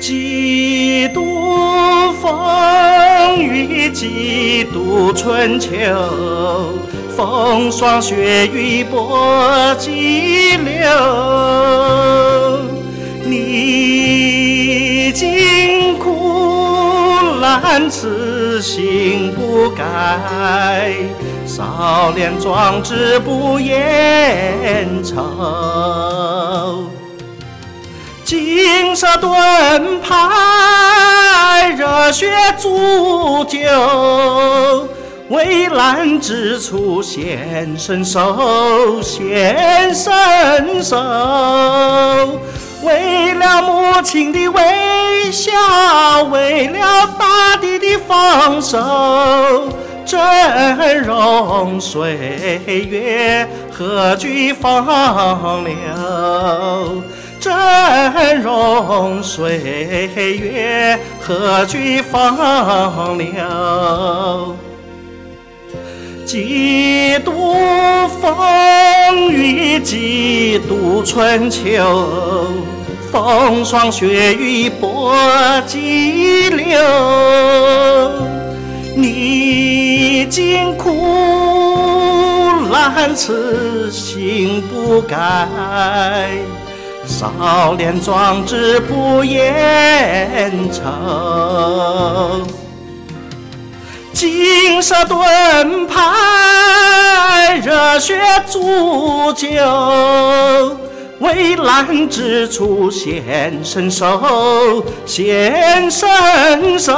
几度风雨几度春秋，风霜雪雨波激流。历经苦难此心不改，少年壮志不言愁。金色盾牌，热血铸就，危难之处显身手，显身手。为了母亲的微笑，为了大地的丰收，峥嵘岁月何惧风流？峥嵘岁月何惧风流？几度风雨几度春秋，风霜雪雨波激流。历经苦难此心不改，少年壮志不言愁。金色盾牌，热血铸就，危难之处显身手，显身手。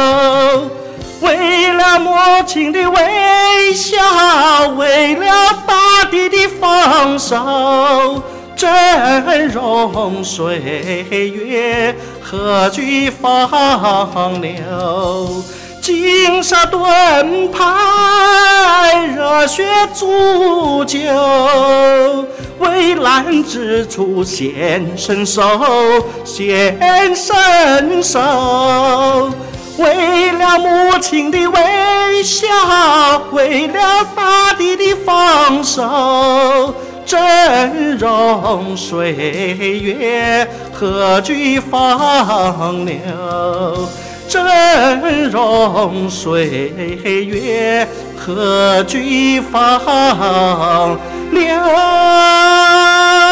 为了母亲的微笑，为了大地的丰收，峥嵘岁月何惧风流？金色盾牌，热血铸就，危难之处显身手，显身手。为了母亲的微笑，为了大地的丰收，峥嵘岁月何惧风流？峥嵘岁月何惧风流？